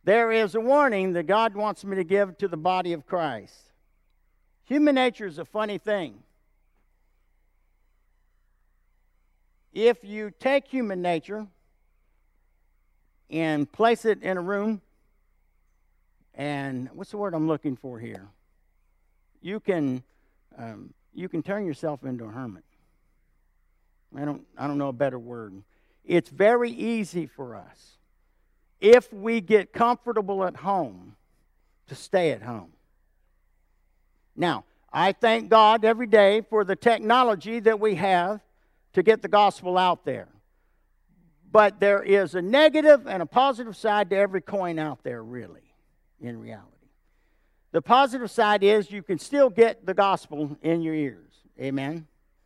there is a warning that God wants me to give to the body of Christ. Human nature is a funny thing. If you take human nature and place it in a room, and what's the word I'm looking for here? You can turn yourself into a hermit. I don't know a better word. It's very easy for us, if we get comfortable at home, to stay at home. Now, I thank God every day for the technology that we have to get the gospel out there. But there is a negative and a positive side to every coin out there, really, in reality. The positive side is you can still get the gospel in your ears. Amen?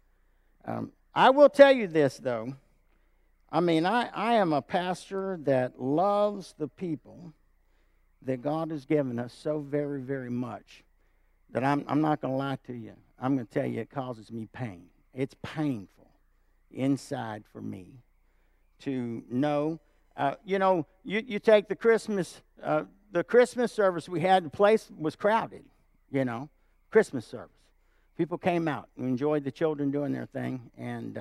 I will tell you this, though. I mean, I am a pastor that loves the people that God has given us so very, very much that I'm not going to lie to you. I'm going to tell you it causes me pain. It's painful inside for me to know. You take the Christmas service we had. The place was crowded, Christmas service. People came out and enjoyed the children doing their thing, and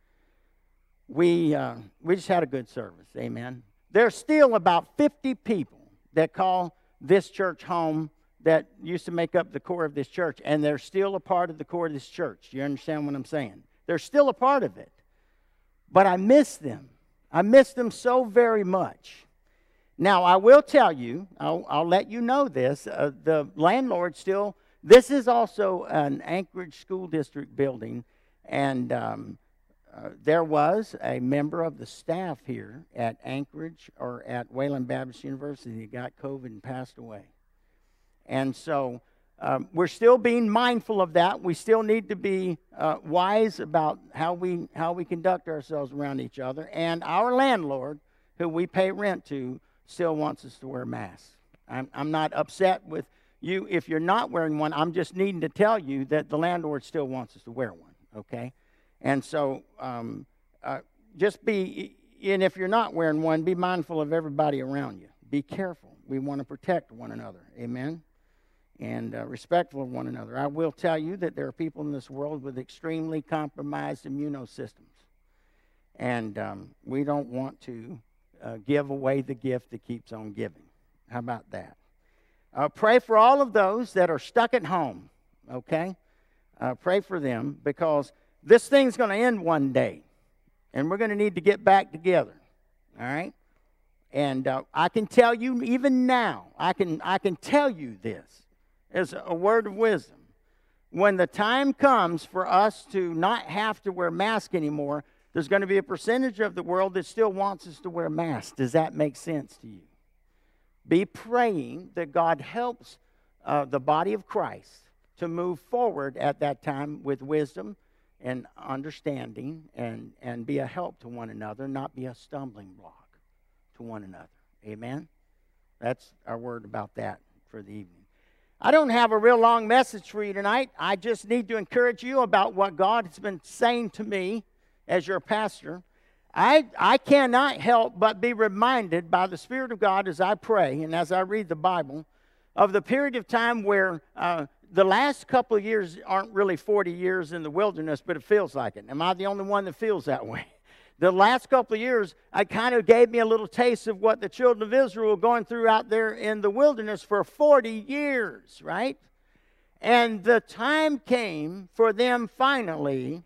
we just had a good service. Amen. There's still about 50 people that call this church home that used to make up the core of this church, and they're still a part of the core of this church. You understand what I'm saying? They're still a part of it. But I miss them. I miss them so very much. Now, I will tell you, I'll let you know this, the landlord still, this is also an Anchorage School District building, and there was a member of the staff here at Anchorage or at Wayland Baptist University that got COVID and passed away. And so we're still being mindful of that. We still need to be wise about how we conduct ourselves around each other. And our landlord, who we pay rent to, still wants us to wear masks. I'm not upset with you if you're not wearing one. I'm just needing to tell you that the landlord still wants us to wear one, okay? And so just be, and if you're not wearing one, be mindful of everybody around you. Be careful. We want to protect one another, amen? And respectful of one another. I will tell you that there are people in this world with extremely compromised immunosystems. And we don't want to give away the gift that keeps on giving. How about that? Pray for all of those that are stuck at home, okay? Pray for them, because this thing's going to end one day, and we're going to need to get back together, all right? And I can tell you even now, I can tell you this as a word of wisdom. When the time comes for us to not have to wear masks anymore, there's going to be a percentage of the world that still wants us to wear masks. Does that make sense to you? Be praying that God helps the body of Christ to move forward at that time with wisdom and understanding, and be a help to one another, not be a stumbling block to one another. Amen? That's our word about that for the evening. I don't have a real long message for you tonight. I just need to encourage you about what God has been saying to me as your pastor. I cannot help but be reminded by the Spirit of God as I pray and as I read the Bible of the period of time where the last couple of years aren't really 40 years in the wilderness, but it feels like it. Am I the only one that feels that way? The last couple of years, I kind of gave me a little taste of what the children of Israel were going through out there in the wilderness for 40 years, right? And the time came for them finally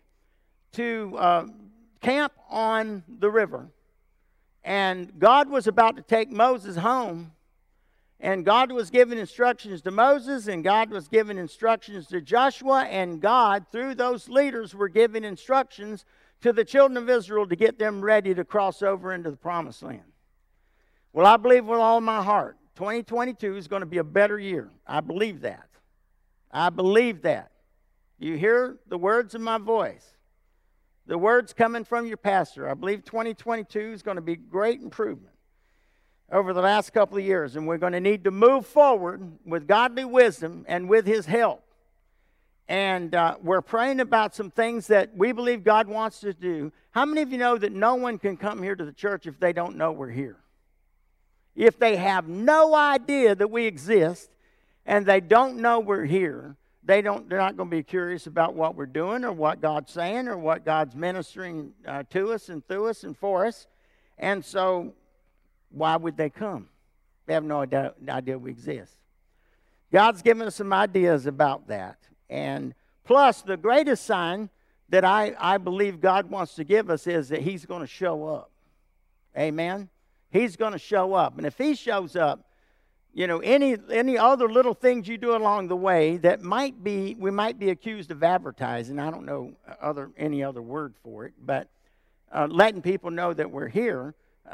to camp on the river. And God was about to take Moses home. And God was giving instructions to Moses, and God was giving instructions to Joshua, and God, through those leaders, were giving instructions to the children of Israel to get them ready to cross over into the promised land. Well, I believe with all my heart, 2022 is going to be a better year. I believe that. I believe that. You hear the words of my voice. The words coming from your pastor. I believe 2022 is going to be great improvement over the last couple of years. And we're going to need to move forward with godly wisdom and with His help. And we're praying about some things that we believe God wants to do. How many of you know that no one can come here to the church if they don't know we're here? if they have no idea that we exist and they don't know we're here, they're not going to be curious about what we're doing or what God's saying or what God's ministering to us and through us and for us. And so why would they come? They have no idea we exist. God's given us some ideas about that. And plus, the greatest sign that I believe God wants to give us is that he's going to show up. Amen? He's going to show up. And if he shows up, you know, any other little things you do along the way that we might be accused of advertising. I don't know any other word for it, but letting people know that we're here.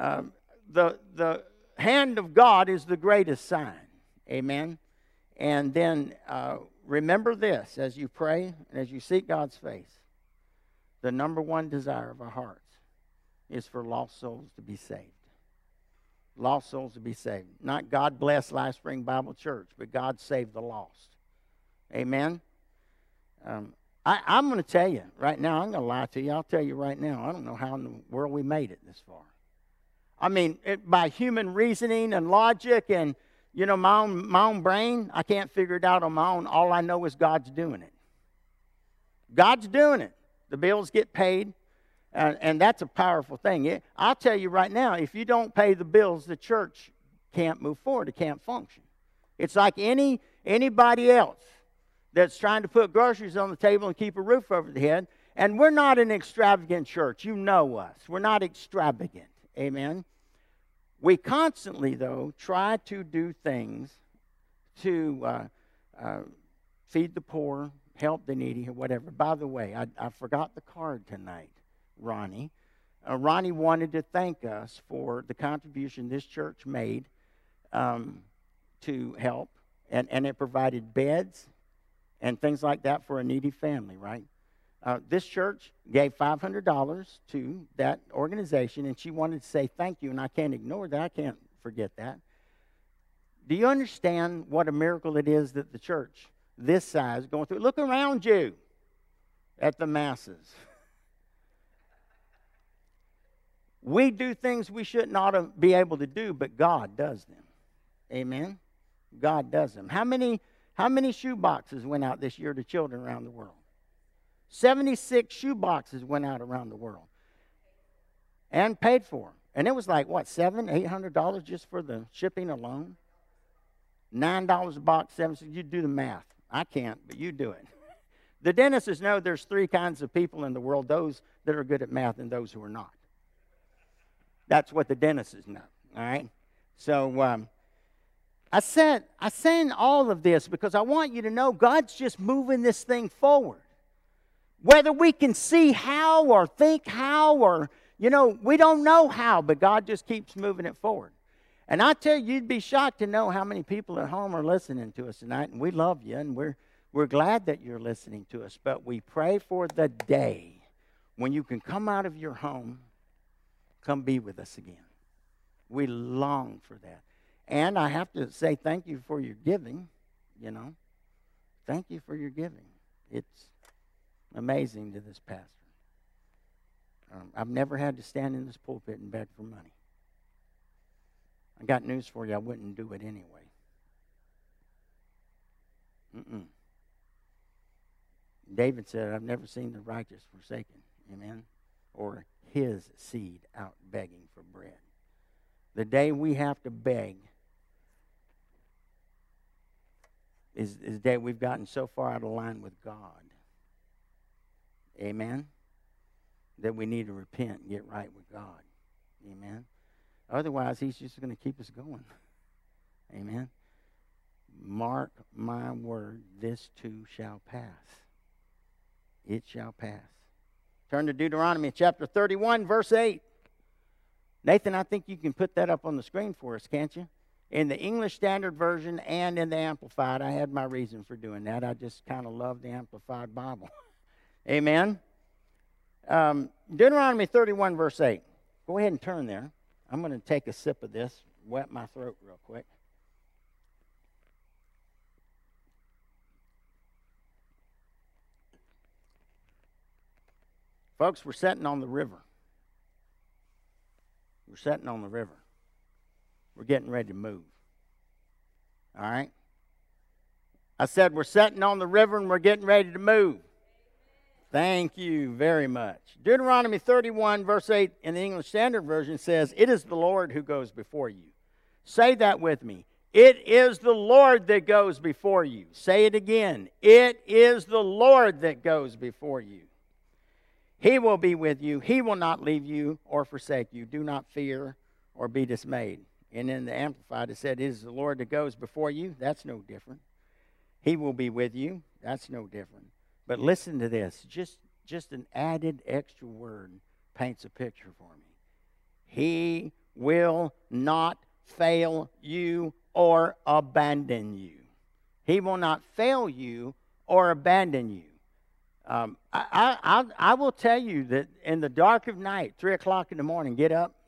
The hand of God is the greatest sign. Amen? And then remember this, as you pray and as you seek God's face, the number one desire of our hearts is for lost souls to be saved. Lost souls to be saved. Not God bless Life Spring Bible Church, but God save the lost. Amen? I'm going to tell you right now, I'm going to lie to you. I'll tell you right now, I don't know how in the world we made it this far. I mean, by human reasoning and logic and, you know, my own brain, I can't figure it out on my own. All I know is God's doing it. God's doing it. The bills get paid. And that's a powerful thing. I'll tell you right now, if you don't pay the bills, the church can't move forward. It can't function. It's like anybody else that's trying to put groceries on the table and keep a roof over the head. And we're not an extravagant church. You know us. We're not extravagant. Amen? We constantly, though, try to do things to feed the poor, help the needy, or whatever. By the way, I forgot the card tonight. Ronnie. Ronnie wanted to thank us for the contribution this church made to help. And it provided beds and things like that for a needy family, right? This church gave $500 to that organization, and she wanted to say thank you, and I can't ignore that. I can't forget that. Do you understand what a miracle it is that the church this size is going through? Look around you at the masses. We do things we should not be able to do, but God does them. Amen? God does them. How many shoe boxes went out this year to children around the world? 76 shoe boxes went out around the world. And paid for. And it was like, what, $700-800 just for the shipping alone? $9 a box, you do the math. I can't, but you do it. The dentists know there's three kinds of people in the world, those that are good at math and those who are not. That's what the dentists know, all right? So I said all of this because I want you to know God's just moving this thing forward. Whether we can see how or think how or, you know, we don't know how, but God just keeps moving it forward. And I tell you, you'd be shocked to know how many people at home are listening to us tonight, and we love you, and we're glad that you're listening to us, but we pray for the day when you can come out of your home. Come be with us again. We long for that. And I have to say thank you for your giving, you know. Thank you for your giving. It's amazing to this pastor. I've never had to stand in this pulpit and beg for money. I got news for you. I wouldn't do it anyway. David said, I've never seen the righteous forsaken. Amen. Or his seed out begging for bread. The day we have to beg is the day we've gotten so far out of line with God. Amen? That we need to repent and get right with God. Amen? Otherwise, he's just going to keep us going. Amen? Mark my word, this too shall pass. It shall pass. Turn to Deuteronomy chapter 31, verse 8. Nathan, I think you can put that up on the screen for us, can't you? In the English Standard Version and in the Amplified. I had my reason for doing that. I just kind of love the Amplified Bible. Amen? Deuteronomy 31, verse 8. Go ahead and turn there. I'm going to take a sip of this, wet my throat real quick. Folks, we're sitting on the river. We're sitting on the river. we're getting ready to move. All right? I said we're sitting on the river and we're getting ready to move. Thank you very much. Deuteronomy 31, verse 8 in the English Standard Version says, "It is the Lord who goes before you." Say that with me. It is the Lord that goes before you. Say it again. It is the Lord that goes before you. He will be with you. He will not leave you or forsake you. Do not fear or be dismayed. And in the Amplified it said, "It is the Lord that goes before you." That's no different. He will be with you. That's no different. But listen to this. Just an added extra word paints a picture for me. He will not fail you or abandon you. He will not fail you or abandon you. I will tell you that in the dark of night, 3 o'clock in the morning, get up,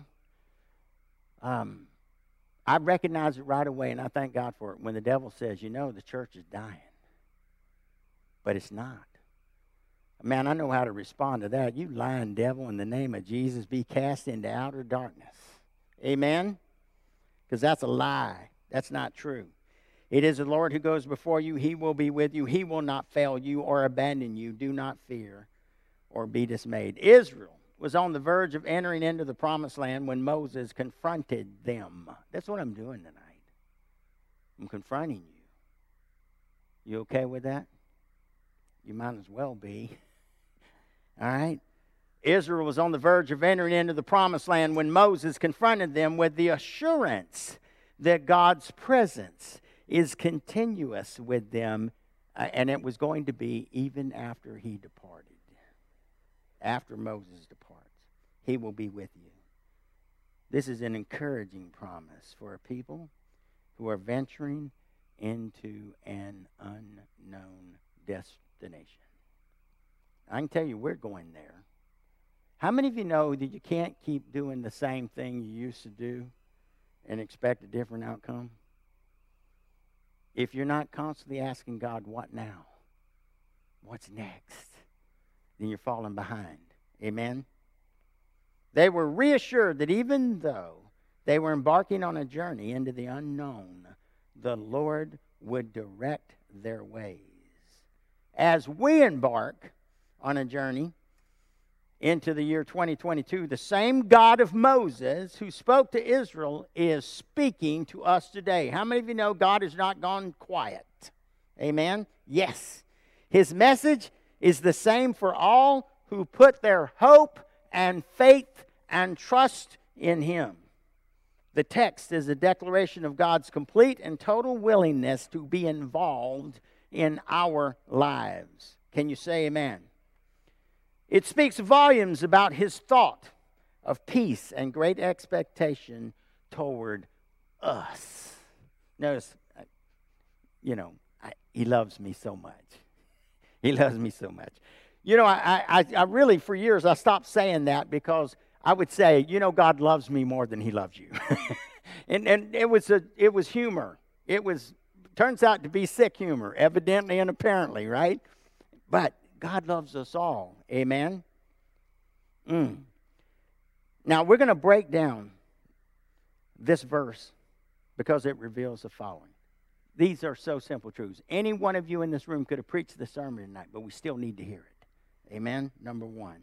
I recognize it right away, and I thank God for it, when the devil says, the church is dying. But it's not. Man, I know how to respond to that. You lying devil, in the name of Jesus, be cast into outer darkness. Amen? Because that's a lie. That's not true. It is the Lord who goes before you. He will be with you. He will not fail you or abandon you. Do not fear or be dismayed. Israel was on the verge of entering into the promised land when Moses confronted them. That's what I'm doing tonight. I'm confronting you. You okay with that? You might as well be. All right? Israel was on the verge of entering into the promised land when Moses confronted them with the assurance that God's presence is continuous with them, and it was going to be even after he departed. After Moses departs, he will be with you. This is an encouraging promise for a people who are venturing into an unknown destination. I can tell you we're going there. How many of you know that you can't keep doing the same thing you used to do and expect a different outcome? If you're not constantly asking God, what now? What's next? Then you're falling behind. Amen? They were reassured that even though they were embarking on a journey into the unknown, the Lord would direct their ways. As we embark on a journey into the year 2022, the same God of Moses who spoke to Israel is speaking to us today. How many of you know God has not gone quiet? Amen? Yes. His message is the same for all who put their hope and faith and trust in him. The text is a declaration of God's complete and total willingness to be involved in our lives. Can you say amen? It speaks volumes about his thought of peace and great expectation toward us. Notice, he loves me so much. He loves me so much. I really, for years, I stopped saying that because I would say, God loves me more than he loves you. and it was humor. It turns out to be sick humor, evidently and apparently, right? But God loves us all. Amen? Now, we're going to break down this verse because it reveals the following. These are so simple truths. Any one of you in this room could have preached the sermon tonight, but we still need to hear it. Amen? Number one,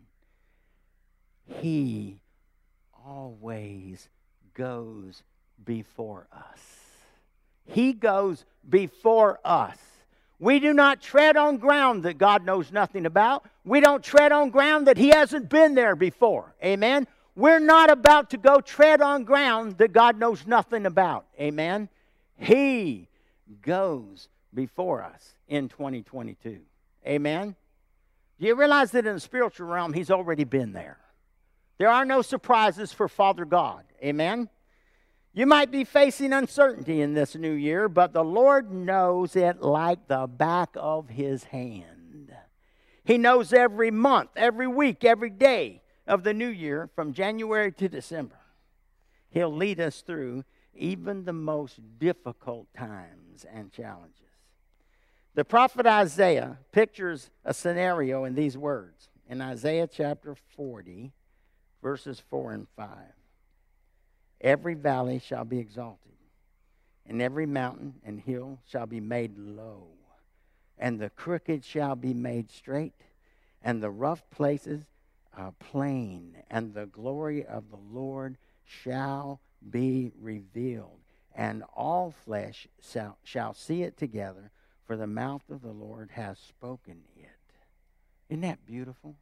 he always goes before us. He goes before us. We do not tread on ground that God knows nothing about. We don't tread on ground that he hasn't been there before. Amen? We're not about to go tread on ground that God knows nothing about. Amen? He goes before us in 2022. Amen? Do you realize that in the spiritual realm, he's already been there? There are no surprises for Father God. Amen? You might be facing uncertainty in this new year, but the Lord knows it like the back of his hand. He knows every month, every week, every day of the new year from January to December. He'll lead us through even the most difficult times and challenges. The prophet Isaiah pictures a scenario in these words in Isaiah chapter 40, verses 4 and 5. Every valley shall be exalted, and every mountain and hill shall be made low, and the crooked shall be made straight, and the rough places plain, and the glory of the Lord shall be revealed, and all flesh shall see it together, for the mouth of the Lord has spoken it. Isn't that beautiful?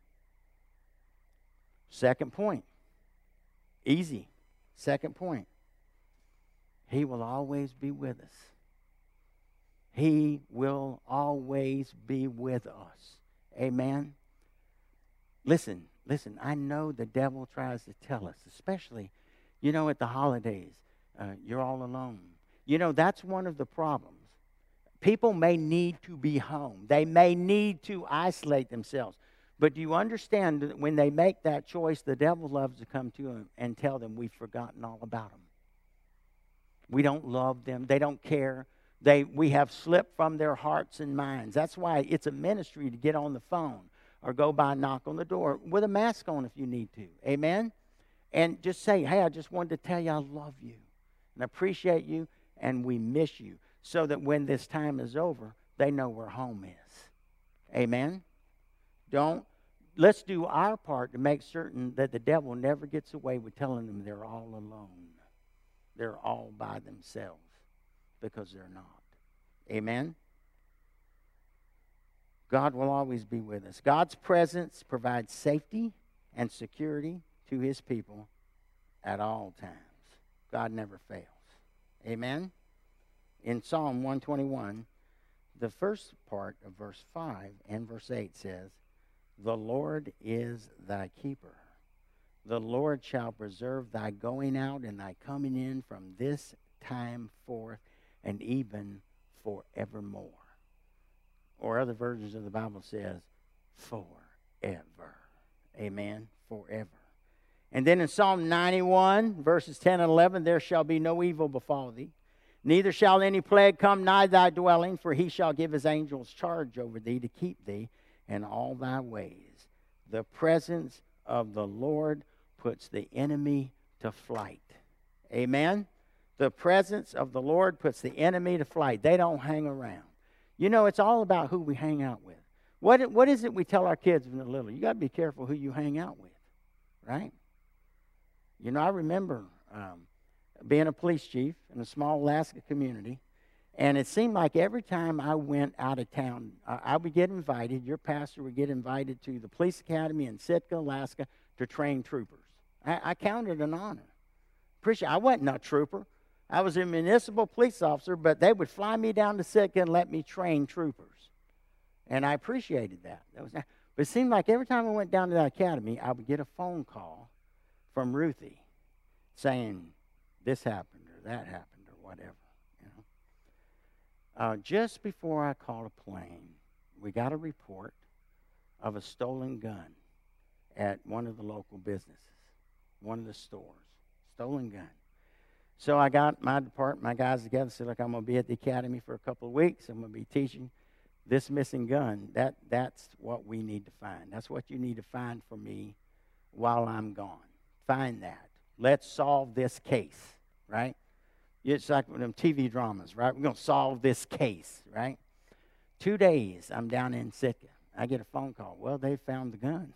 Second point. Easy. Second point. He will always be with us. He will always be with us. Amen? Listen, I know the devil tries to tell us, especially, at the holidays, you're all alone. That's one of the problems. People may need to be home. They may need to isolate themselves. But do you understand that when they make that choice, the devil loves to come to them and tell them we've forgotten all about them. We don't love them. They don't care. We have slipped from their hearts and minds. That's why it's a ministry to get on the phone or go by and knock on the door with a mask on if you need to. Amen? And just say, hey, I just wanted to tell you I love you and appreciate you and we miss you, so that when this time is over, they know where home is. Amen? Let's do our part to make certain that the devil never gets away with telling them they're all alone. They're all by themselves, because they're not. Amen? God will always be with us. God's presence provides safety and security to his people at all times. God never fails. Amen? In Psalm 121, the first part of verse 5 and verse 8 says, the Lord is thy keeper. The Lord shall preserve thy going out and thy coming in from this time forth and even forevermore. Or other versions of the Bible says, forever. Amen? Forever. And then in Psalm 91, verses 10 and 11, there shall be no evil befall thee, neither shall any plague come nigh thy dwelling, for he shall give his angels charge over thee to keep thee in all thy ways. The presence of the Lord puts the enemy to flight. Amen? The presence of the Lord puts the enemy to flight. They don't hang around. It's all about who we hang out with. What is it we tell our kids when they're little? You got to be careful who you hang out with, right? I remember being a police chief in a small Alaska community, and it seemed like every time I went out of town, I would get invited, your pastor would get invited to the police academy in Sitka, Alaska, to train troopers. I counted an honor. I wasn't a trooper. I was a municipal police officer, but they would fly me down to Sitka and let me train troopers. And I appreciated that. But it seemed like every time I went down to that academy, I would get a phone call from Ruthie saying this happened or that happened or whatever. Just before I caught a plane, we got a report of a stolen gun at one of the local businesses, one of the stores. Stolen gun. So I got my department, my guys together, said, look, I'm going to be at the academy for a couple of weeks. I'm going to be teaching this missing gun. That's what we need to find. That's what you need to find for me while I'm gone. Find that. Let's solve this case, right? It's like one of them TV dramas, right? We're going to solve this case, right? 2 days, I'm down in Sitka. I get a phone call. Well, they found the gun.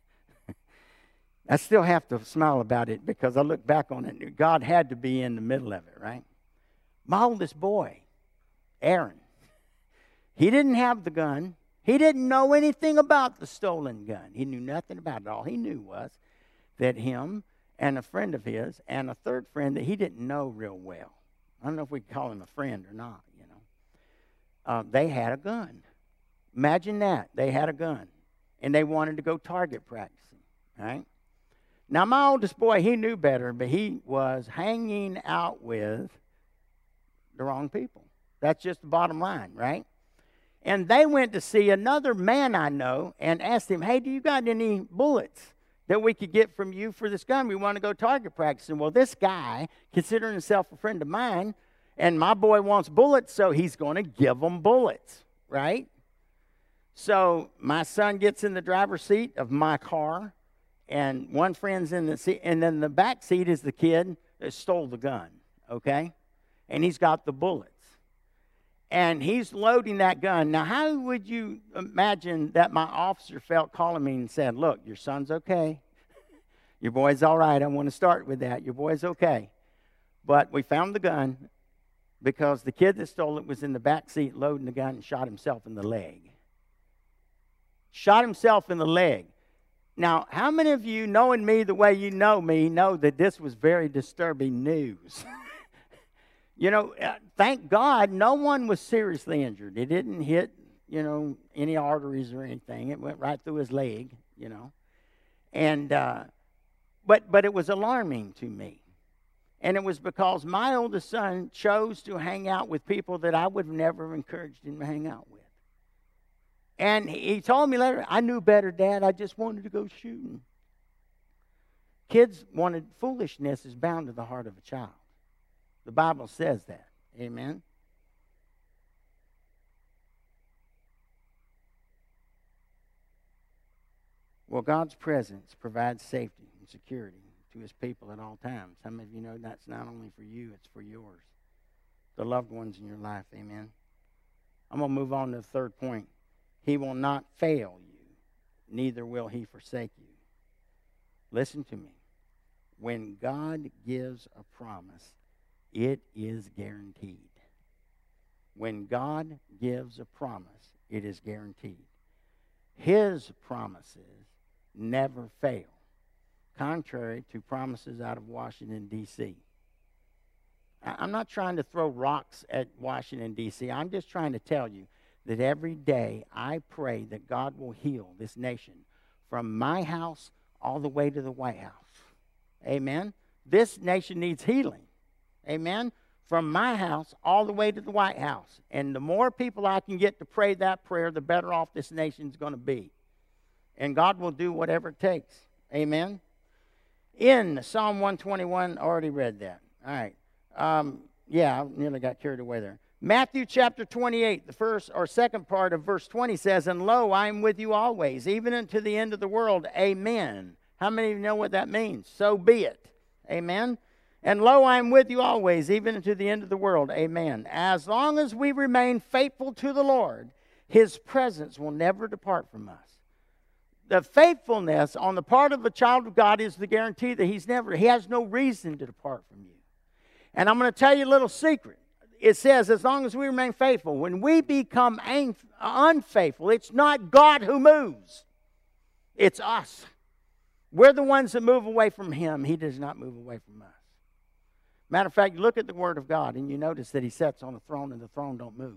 I still have to smile about it because I look back on it. God had to be in the middle of it, right? My oldest boy, Aaron, he didn't have the gun. He didn't know anything about the stolen gun. He knew nothing about it. All he knew was that him and a friend of his and a third friend that he didn't know real well, I don't know if we can call him a friend or not, they had a gun. Imagine that. They had a gun. And they wanted to go target practicing, right? Now, my oldest boy, he knew better, but he was hanging out with the wrong people. That's just the bottom line, right? And they went to see another man I know and asked him, hey, do you got any bullets that we could get from you for this gun? We want to go target practicing. Well, this guy, considering himself a friend of mine, and my boy wants bullets, so he's going to give them bullets, right? So my son gets in the driver's seat of my car, and one friend's in the seat, and then the back seat is the kid, stole the gun, okay? And he's got the bullets. And he's loading that gun. Now, how would you imagine that my officer felt calling me and said, look, your son's okay. Your boy's all right. I want to start with that. Your boy's okay. But we found the gun because the kid that stole it was in the back seat loading the gun and shot himself in the leg. Shot himself in the leg. Now, how many of you, knowing me the way you know me, know that this was very disturbing news? You know, thank God no one was seriously injured. It didn't hit, any arteries or anything. It went right through his leg, And, but it was alarming to me. And it was because my oldest son chose to hang out with people that I would have never encouraged him to hang out with. And he told me later, I knew better, Dad. I just wanted to go shooting. Foolishness is bound to the heart of a child. The Bible says that. Amen. Well, God's presence provides safety and security to his people at all times. How many of you know that's not only for you, it's for yours, the loved ones in your life. Amen. I'm going to move on to the third point. He will not fail you, neither will he forsake you. Listen to me. When God gives a promise, it is guaranteed. When God gives a promise, it is guaranteed. His promises never fail, contrary to promises out of Washington, D.C. I'm not trying to throw rocks at Washington, D.C. I'm just trying to tell you that every day I pray that God will heal this nation from my house all the way to the White House. Amen? This nation needs healing. Amen? From my house all the way to the White House. And the more people I can get to pray that prayer, the better off this nation's going to be. And God will do whatever it takes. Amen? In Psalm 121, I already read that. All right. I nearly got carried away there. Matthew chapter 28, the first or second part of verse 20 says, and lo, I am with you always, even unto the end of the world. Amen. How many of you know what that means? So be it. Amen. And lo, I am with you always, even unto the end of the world. Amen. As long as we remain faithful to the Lord, his presence will never depart from us. The faithfulness on the part of a child of God is the guarantee that he has no reason to depart from you. And I'm going to tell you a little secret. It says, as long as we remain faithful, when we become unfaithful, it's not God who moves. It's us. We're the ones that move away from him. He does not move away from us. Matter of fact, you look at the Word of God and you notice that he sits on the throne and the throne don't move.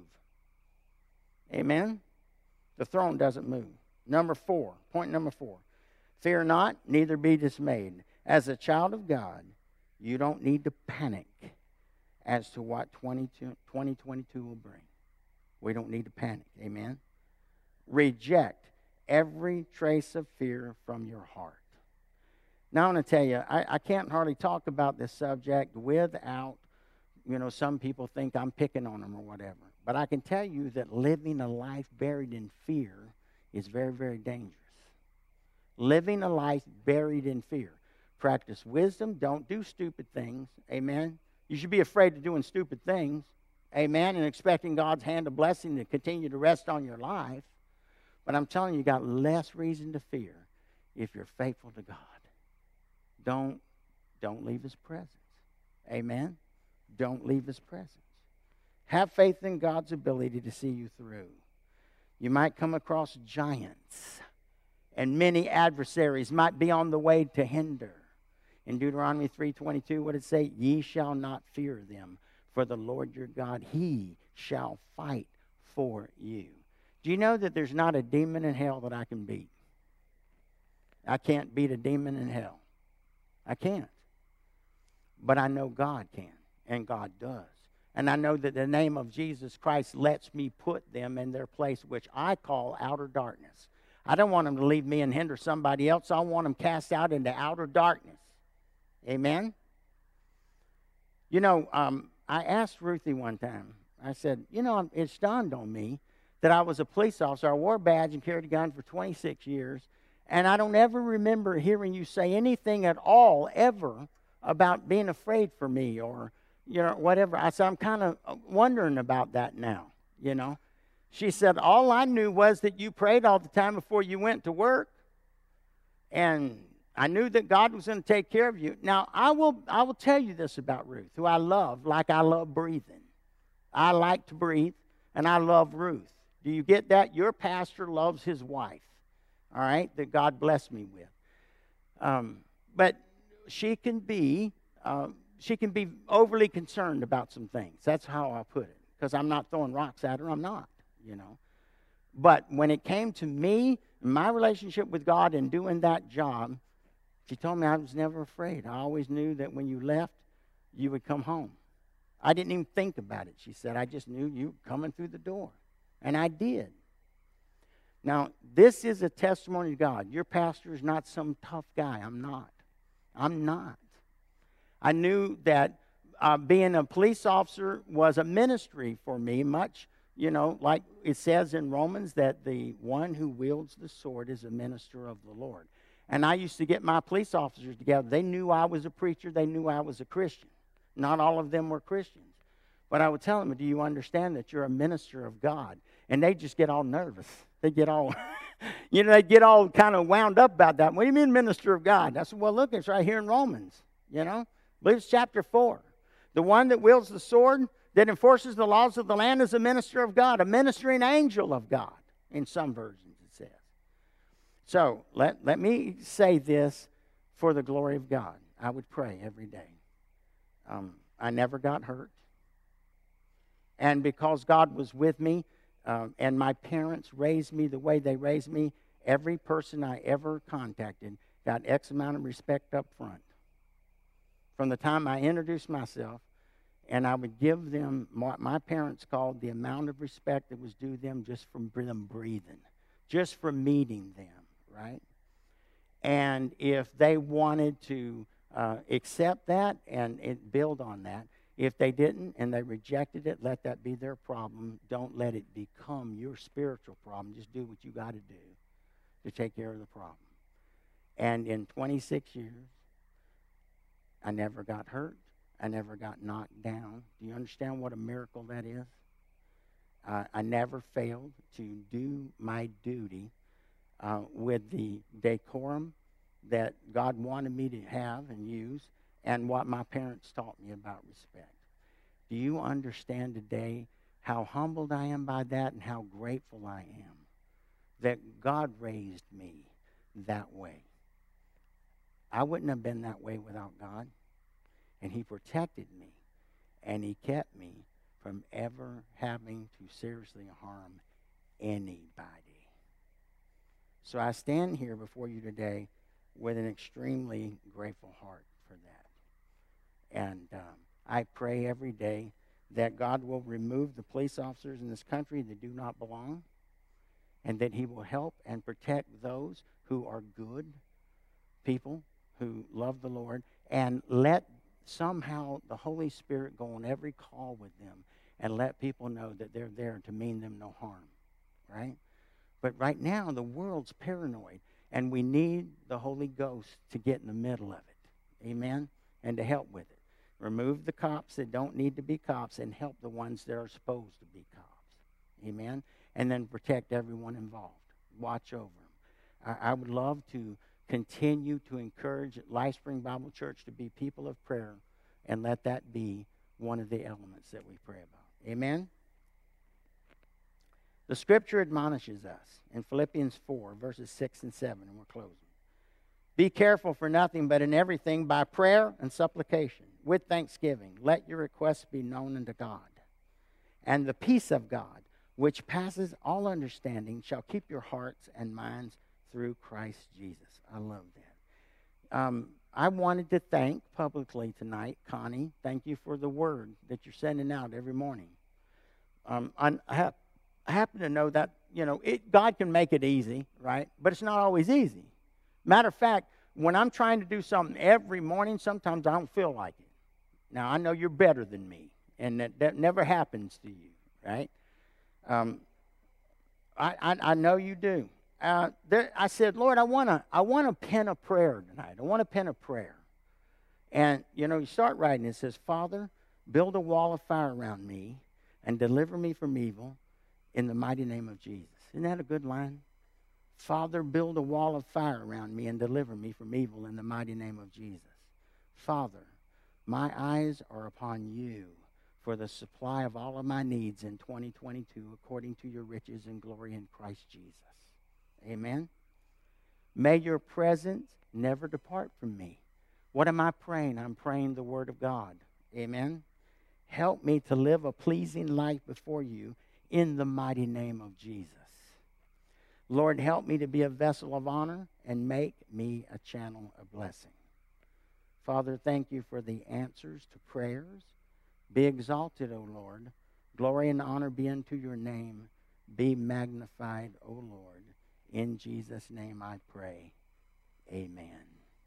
Amen? The throne doesn't move. Point number 4. Fear not, neither be dismayed. As a child of God, you don't need to panic as to what 2022 will bring. We don't need to panic. Amen? Reject every trace of fear from your heart. Now, I want to tell you, I can't hardly talk about this subject without, some people think I'm picking on them or whatever. But I can tell you that living a life buried in fear is very, very dangerous. Living a life buried in fear. Practice wisdom. Don't do stupid things. Amen? You should be afraid of doing stupid things. Amen? And expecting God's hand of blessing to continue to rest on your life. But I'm telling you, you got less reason to fear if you're faithful to God. Don't leave his presence. Amen? Don't leave his presence. Have faith in God's ability to see you through. You might come across giants, and many adversaries might be on the way to hinder. In Deuteronomy 3:22, what did it say? Ye shall not fear them, for the Lord your God, he shall fight for you. Do you know that there's not a demon in hell that I can beat? I can't beat a demon in hell. I can't. But I know God can, and God does. And I know that the name of Jesus Christ lets me put them in their place, which I call outer darkness. I don't want them to leave me and hinder somebody else. I want them cast out into outer darkness. Amen? I asked Ruthie one time, I said, it's dawned on me that I was a police officer. I wore a badge and carried a gun for 26 years. And I don't ever remember hearing you say anything at all, ever, about being afraid for me or, whatever. I said, I'm kind of wondering about that now, She said, all I knew was that you prayed all the time before you went to work. And I knew that God was going to take care of you. Now, I will tell you this about Ruth, who I love like I love breathing. I like to breathe, and I love Ruth. Do you get that? Your pastor loves his wife, all right, that God blessed me with. But she can be overly concerned about some things. That's how I put it, because I'm not throwing rocks at her. I'm not, But when it came to me, my relationship with God and doing that job, she told me I was never afraid. I always knew that when you left, you would come home. I didn't even think about it, she said. I just knew you coming through the door. And I did. Now, this is a testimony to God. Your pastor is not some tough guy. I'm not. I knew that being a police officer was a ministry for me, much, like it says in Romans that the one who wields the sword is a minister of the Lord. And I used to get my police officers together. They knew I was a preacher. They knew I was a Christian. Not all of them were Christians. But I would tell them, do you understand that you're a minister of God? And they just get all nervous. They get all, they get all kind of wound up about that. What do you mean minister of God? I said, well, look, it's right here in Romans, I believe it's chapter 4. The one that wields the sword, that enforces the laws of the land is a minister of God, a ministering angel of God, in some versions it says. So let me say this for the glory of God. I would pray every day. I never got hurt. And because God was with me, and my parents raised me the way they raised me, every person I ever contacted got X amount of respect up front. From the time I introduced myself, and I would give them what my parents called the amount of respect that was due them just from them breathing, just from meeting them, right? And if they wanted to accept that and build on that, if they didn't and they rejected it, let that be their problem. Don't let it become your spiritual problem. Just do what you got to do to take care of the problem. And in 26 years, I never got hurt. I never got knocked down. Do you understand what a miracle that is? I never failed to do my duty with the decorum that God wanted me to have and use, and what my parents taught me about respect. Do you understand today how humbled I am by that and how grateful I am that God raised me that way? I wouldn't have been that way without God. And He protected me, and He kept me from ever having to seriously harm anybody. So I stand here before you today with an extremely grateful heart for that. And I pray every day that God will remove the police officers in this country that do not belong, and that He will help and protect those who are good people, who love the Lord, and let somehow the Holy Spirit go on every call with them and let people know that they're there to mean them no harm, right? But right now, the world's paranoid, and we need the Holy Ghost to get in the middle of it, amen, and to help with it. Remove the cops that don't need to be cops and help the ones that are supposed to be cops, amen, and then protect everyone involved. Watch over them. I would love to continue to encourage LifeSpring Bible Church to be people of prayer, and let that be one of the elements that we pray about. Amen? The Scripture admonishes us in Philippians 4, verses 6 and 7, and we're closing. Be careful for nothing, but in everything by prayer and supplication, with thanksgiving, let your requests be known unto God. And the peace of God, which passes all understanding, shall keep your hearts and minds through Christ Jesus. I love that. I wanted to thank publicly tonight, Connie. Thank you for the word that you're sending out every morning. I happen to know that, God can make it easy, right? But it's not always easy. Matter of fact, when I'm trying to do something every morning, sometimes I don't feel like it. Now, I know you're better than me, and that never happens to you, right? I know you do. I said, Lord, I want to pen a prayer tonight. I want to pen a prayer. And, you start writing. It says, Father, build a wall of fire around me and deliver me from evil in the mighty name of Jesus. Isn't that a good line? Father, build a wall of fire around me and deliver me from evil in the mighty name of Jesus. Father, my eyes are upon you for the supply of all of my needs in 2022 according to your riches and glory in Christ Jesus. Amen. May your presence never depart from me. What am I praying? I'm praying the Word of God. Amen. Help me to live a pleasing life before you in the mighty name of Jesus. Lord, help me to be a vessel of honor and make me a channel of blessing. Father, thank you for the answers to prayers. Be exalted, O Lord. Glory and honor be unto your name. Be magnified, O Lord. In Jesus' name I pray. Amen.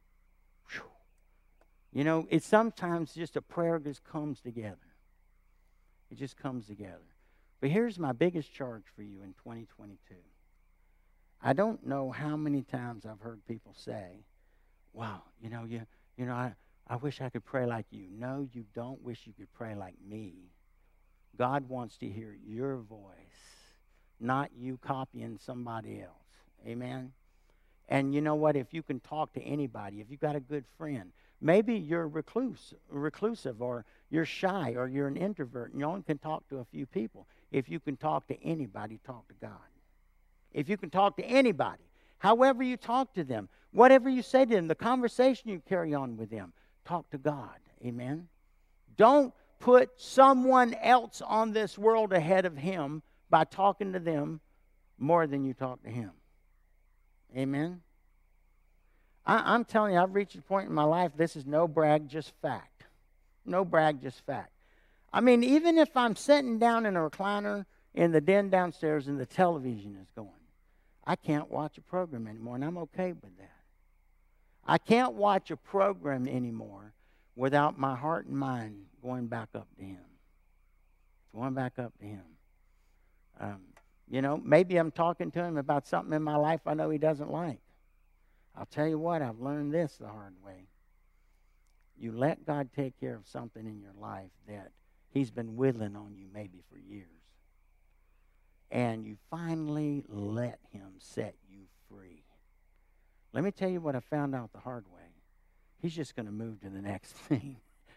Whew. It's sometimes just a prayer just comes together. It just comes together. But here's my biggest charge for you in 2022. I don't know how many times I've heard people say, wow, I wish I could pray like you. No, you don't wish you could pray like me. God wants to hear your voice, not you copying somebody else. Amen? And you know what? If you can talk to anybody, if you've got a good friend, maybe you're reclusive, or you're shy, or you're an introvert, and you only can talk to a few people. If you can talk to anybody, talk to God. If you can talk to anybody, however you talk to them, whatever you say to them, the conversation you carry on with them, talk to God. Amen? Don't put someone else on this world ahead of Him by talking to them more than you talk to Him. Amen? I'm telling you, I've reached a point in my life, this is no brag, just fact. No brag, just fact. I mean, even if I'm sitting down in a recliner in the den downstairs and the television is going, I can't watch a program anymore, and I'm okay with that. I can't watch a program anymore without my heart and mind going back up to Him. Going back up to Him. Maybe I'm talking to Him about something in my life I know He doesn't like. I'll tell you what, I've learned this the hard way. You let God take care of something in your life that He's been whittling on you maybe for years. And you finally let Him set you free. Let me tell you what I found out the hard way. He's just going to move to the next thing.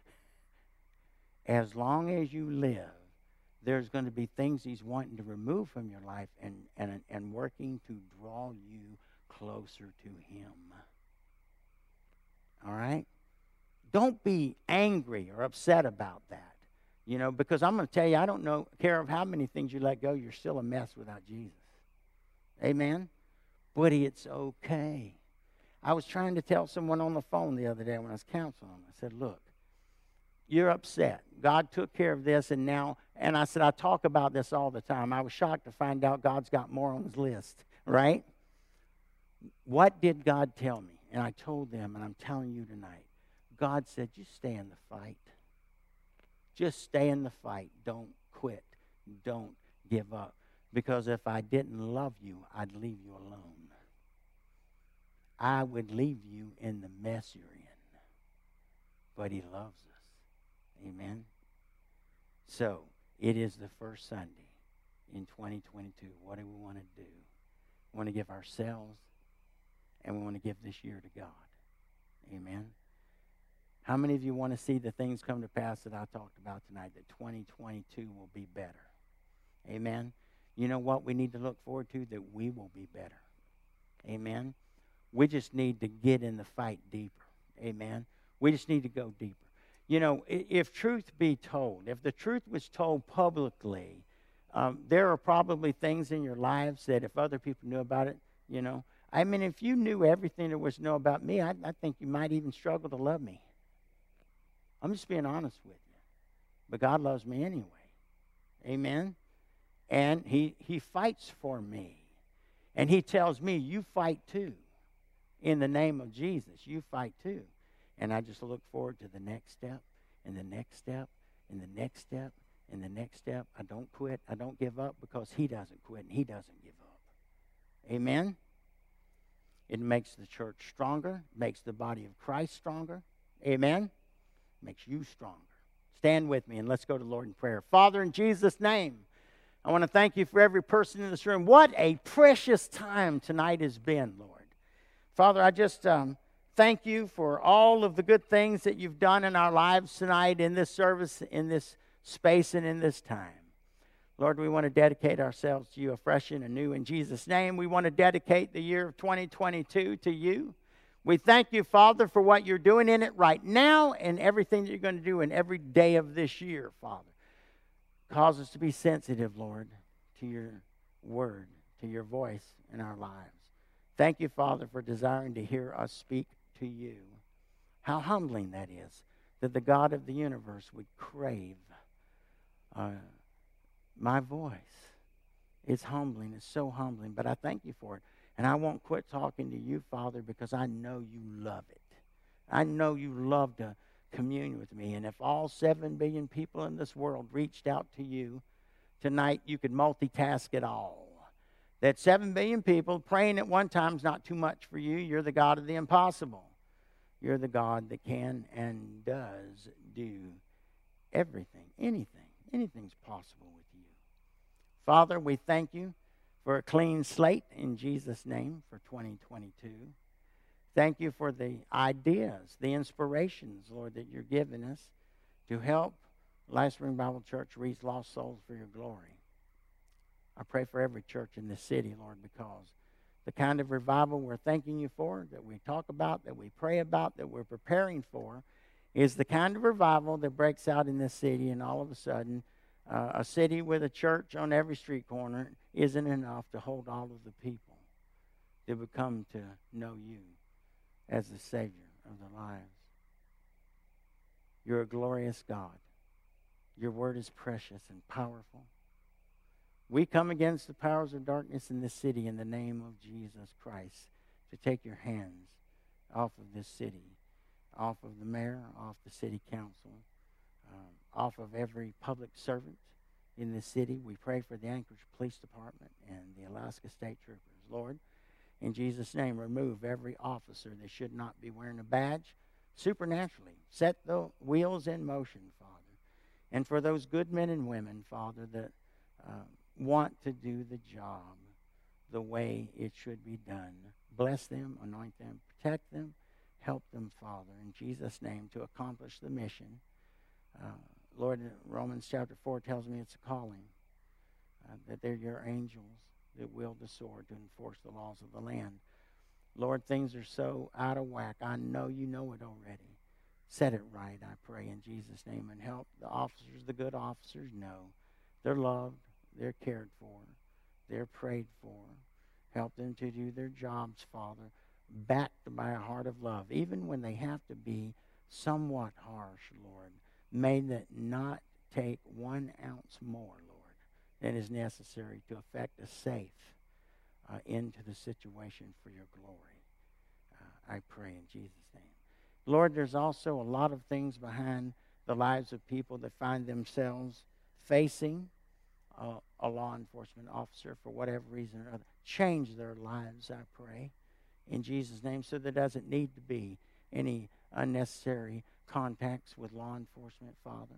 As long as you live, there's going to be things He's wanting to remove from your life and working to draw you closer to Him. All right? Don't be angry or upset about that. Because I'm going to tell you, I don't care of how many things you let go, you're still a mess without Jesus. Amen? But it's okay. I was trying to tell someone on the phone the other day when I was counseling them. I said, look, you're upset. God took care of this, and I said, I talk about this all the time. I was shocked to find out God's got more on His list, right? What did God tell me? And I told them, and I'm telling you tonight, God said, just stay in the fight. Just stay in the fight. Don't quit. Don't give up. Because if I didn't love you, I'd leave you alone. I would leave you in the mess you're in. But He loves us. Amen? So, it is the first Sunday in 2022. What do we want to do? We want to give ourselves, and we want to give this year to God. Amen? How many of you want to see the things come to pass that I talked about tonight, that 2022 will be better? Amen? You know what we need to look forward to? That we will be better. Amen? We just need to get in the fight deeper. Amen? We just need to go deeper. If truth be told, if the truth was told publicly, there are probably things in your lives that if other people knew about it, if you knew everything there was to know about me, I think you might even struggle to love me. I'm just being honest with you. But God loves me anyway. Amen? And He fights for me. And He tells me, you fight too. In the name of Jesus, you fight too. And I just look forward to the next step, and the next step, and the next step, and the next step. I don't quit. I don't give up, because He doesn't quit and He doesn't give up. Amen? It makes the church stronger, makes the body of Christ stronger. Amen? Makes you stronger. Stand with me and let's go to the Lord in prayer. Father, in Jesus' name, I want to thank you for every person in this room. What a precious time tonight has been, Lord. Father, I just thank you for all of the good things that you've done in our lives tonight, in this service, in this space, and in this time. Lord, we want to dedicate ourselves to you afresh and anew in Jesus' name. We want to dedicate the year of 2022 to you. We thank you, Father, for what you're doing in it right now and everything that you're going to do in every day of this year, Father. Cause us to be sensitive, Lord, to your word, to your voice in our lives. Thank you, Father, for desiring to hear us speak to you. How humbling that is, that the God of the universe would crave my voice. It's humbling. It's so humbling, but I thank you for it. And I won't quit talking to you, Father, because I know you love it. I know you love to commune with me. And if all 7 billion people in this world reached out to you tonight, you could multitask it all. That 7 billion people praying at one time is not too much for you. You're the God of the impossible. You're the God that can and does do everything, anything. Anything's possible with you. Father, we thank you for a clean slate in Jesus' name for 2022. Thank you for the ideas, the inspirations, Lord, that you're giving us to help Life Spring Bible Church reach lost souls for your glory. I pray for every church in this city, Lord, because the kind of revival we're thanking you for, that we talk about, that we pray about, that we're preparing for, is the kind of revival that breaks out in this city, and all of a sudden, a city with a church on every street corner isn't enough to hold all of the people that would come to know you as the Savior of their lives. You're a glorious God. Your word is precious and powerful. We come against the powers of darkness in this city in the name of Jesus Christ to take your hands off of this city, off of the mayor, off the city council, off of every public servant in this city. We pray for the Anchorage Police Department and the Alaska State Troopers. Lord, in Jesus' name, remove every officer that should not be wearing a badge supernaturally. Set the wheels in motion, Father. And for those good men and women, Father, that want to do the job the way it should be done, bless them, anoint them, protect them, help them, Father, in Jesus' name, to accomplish the mission. Lord, Romans chapter 4 tells me it's a calling, that they're your angels that wield the sword to enforce the laws of the land. Lord, things are so out of whack. I know you know it already. Set it right, I pray, in Jesus' name, and help the officers, the good officers, know they're loved, they're cared for, they're prayed for. Help them to do their jobs, Father, backed by a heart of love, even when they have to be somewhat harsh, Lord. May that not take 1 ounce more, Lord, than is necessary to effect a safe into the situation for your glory. I pray in Jesus' name. Lord, there's also a lot of things behind the lives of people that find themselves facing a law enforcement officer for whatever reason or other. Change their lives, I pray, in Jesus' name, so there doesn't need to be any unnecessary contacts with law enforcement, Father,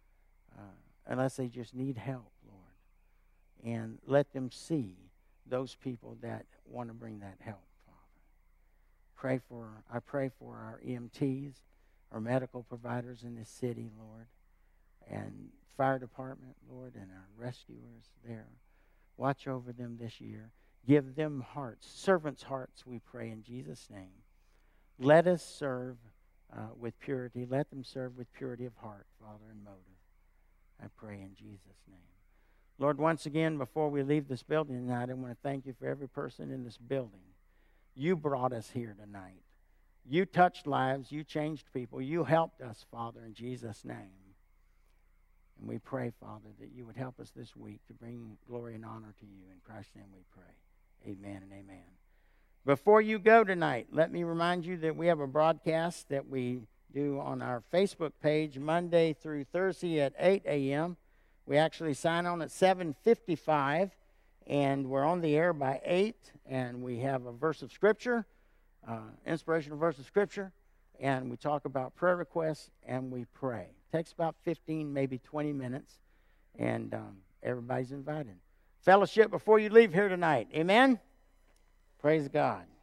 unless they just need help, Lord. And let them see those people that want to bring that help, Father. I pray for our EMTs, our medical providers in this city, Lord, and fire department, Lord, and our rescuers there. Watch over them this year. Give them hearts, servants' hearts, we pray in Jesus' name. Let us serve with purity. Let them serve with purity of heart, Father, and motive. I pray in Jesus' name. Lord, once again, before we leave this building tonight, I want to thank you for every person in this building. You brought us here tonight. You touched lives. You changed people. You helped us, Father, in Jesus' name. And we pray, Father, that you would help us this week to bring glory and honor to you. In Christ's name we pray. Amen and amen. Before you go tonight, let me remind you that we have a broadcast that we do on our Facebook page Monday through Thursday at 8 a.m. We actually sign on at 7:55, and we're on the air by 8, and we have a verse of Scripture, inspirational verse of Scripture, and we talk about prayer requests, and we pray. It takes about 15, maybe 20 minutes, and everybody's invited. Fellowship before you leave here tonight. Amen? Praise God.